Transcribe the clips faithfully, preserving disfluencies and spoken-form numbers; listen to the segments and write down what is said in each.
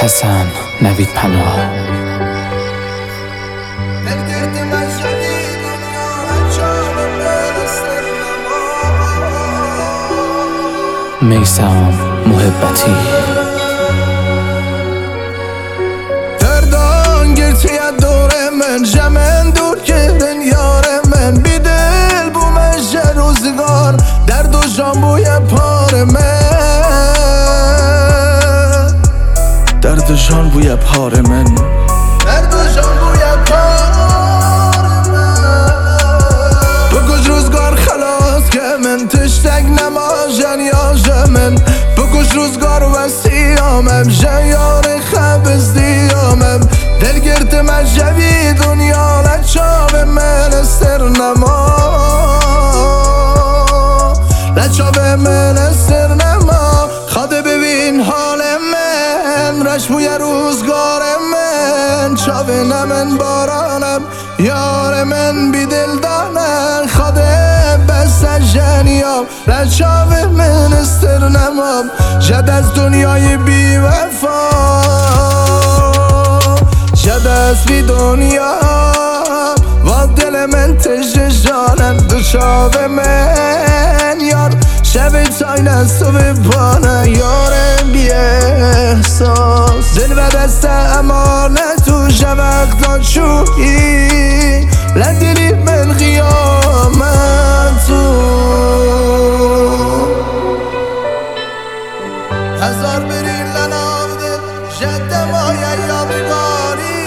حسن نوید پناه. میثم محبتی دردان گرتی دور من جمن دور کردن یار من بی دل بو مجه روزگار درد و جان بوی پار من درد و جان بوی پار من درد و جان بوی پار من بکش روزگار خلاص که من تشتگ نماجن یا جمن بکش روزگار و سیامم جیار خبز دیامم دل گرت من جوی دنیا لچاب من استر نما لچاب من استر نما خواده ببین حال من رش بوی روزگار من چاوه نمن بارانم یار من بی دل دانم خواده بست جنیام لچاب من استر نمام جد از دنیای بی وفا جد از بی دنیا و دل من تشت جانم دو چاوه من یار شب تاین از تو ببانه یارم بی احساس دل و دست امانت تو شوقت چویی لدلی من قیامت تو هزار برین لناو دل جد مایه یادگاری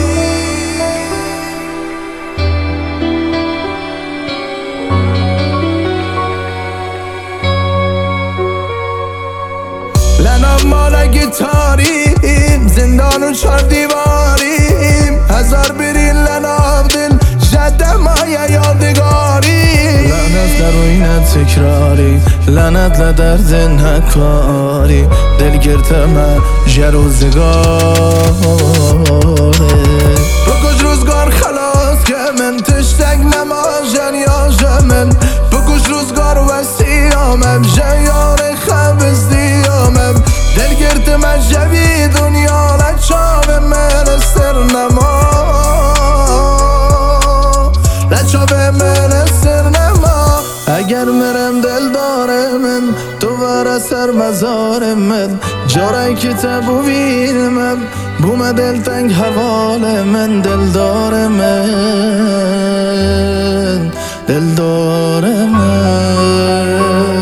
لناو مالا گیتاریم زندان و چار دیواریم هزار برین لناو دل جد مایه یادگاری لعنت لروین تکراری لعنت لدرد نکاری دل گرت من جروزگاره بکش روزگار خلاص که من تشتگ نماجن یا جمن بکش روزگار و سیامم جیار خبز دیامم دل گرت من جوی دنیا لچاب من استر نما لچاب من استر نما اگر مرم دل داره من تو ور سر مزار من جاره کتاب و ویر من بوم دل تنگ حوال من دل داره من دل داره من